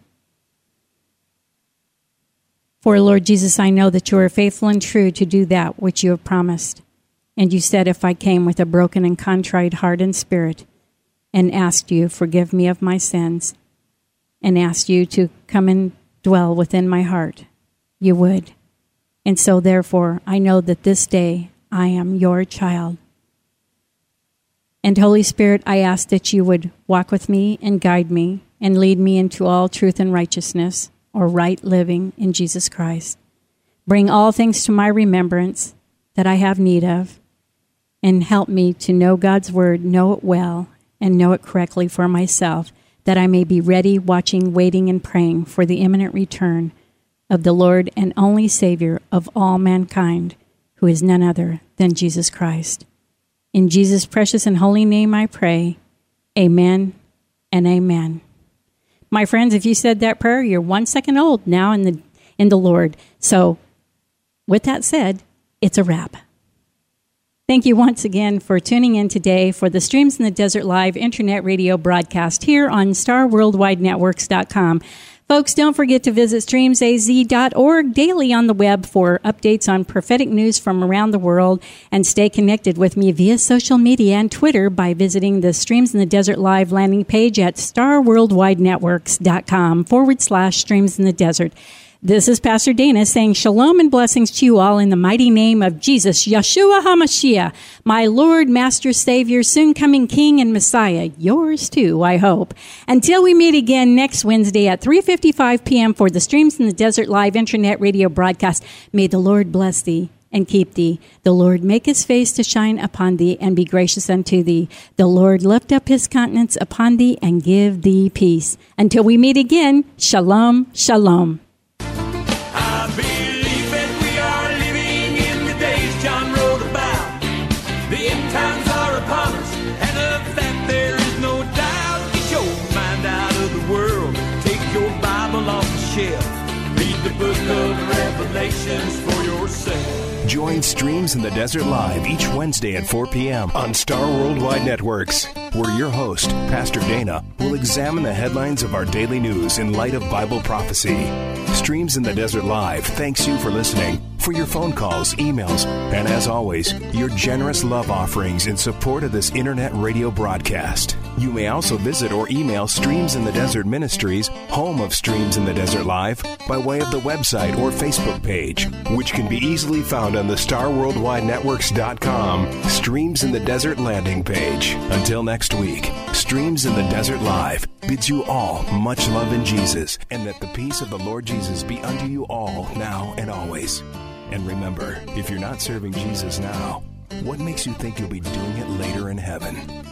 For, Lord Jesus, I know that you are faithful and true to do that which you have promised. And you said if I came with a broken and contrite heart and spirit and asked you, forgive me of my sins, and asked you to come and dwell within my heart, you would. And so therefore, I know that this day I am your child. And Holy Spirit, I ask that you would walk with me and guide me and lead me into all truth and righteousness, or right living in Jesus Christ. Bring all things to my remembrance that I have need of, and help me to know God's word, know it well, and know it correctly for myself, that I may be ready, watching, waiting, and praying for the imminent return of the Lord and only Savior of all mankind, who is none other than Jesus Christ. In Jesus' precious and holy name I pray, amen and amen. My friends, if you said that prayer, you're 1 second old now in the Lord. So with that said, it's a wrap. Thank you once again for tuning in today for the Streams in the Desert Live Internet Radio broadcast here on StarWorldWideNetworks.com. Folks, don't forget to visit streamsaz.org daily on the web for updates on prophetic news from around the world, and stay connected with me via social media and Twitter by visiting the Streams in the Desert Live landing page at StarWorldWideNetworks.com/Streams in the Desert. This is Pastor Dana saying shalom and blessings to you all in the mighty name of Jesus, Yeshua HaMashiach, my Lord, Master, Savior, soon-coming King and Messiah. Yours too, I hope. Until we meet again next Wednesday at 3:55 p.m. for the Streams in the Desert Live Internet Radio broadcast, may the Lord bless thee and keep thee. The Lord make his face to shine upon thee and be gracious unto thee. The Lord lift up his countenance upon thee and give thee peace. Until we meet again, shalom, shalom. I believe that we are living in the days John wrote about. The end times are upon us, and of that there is no doubt. Get your mind out of the world. Take your Bible off the shelf. Read the book of Revelations for yourself. Join Streams in the Desert Live each Wednesday at 4 p.m. on Star Worldwide Networks, where your host, Pastor Dana, will examine the headlines of our daily news in light of Bible prophecy. Streams in the Desert Live thanks you for listening, for your phone calls, emails, and as always, your generous love offerings in support of this internet radio broadcast. You may also visit or email Streams in the Desert Ministries, home of Streams in the Desert Live, by way of the website or Facebook page, which can be easily found on the StarWorldWideNetworks.com Streams in the Desert landing page. Until next week, Streams in the Desert Live bids you all much love in Jesus, and that the peace of the Lord Jesus be unto you all now and always. And remember, if you're not serving Jesus now, what makes you think you'll be doing it later in heaven?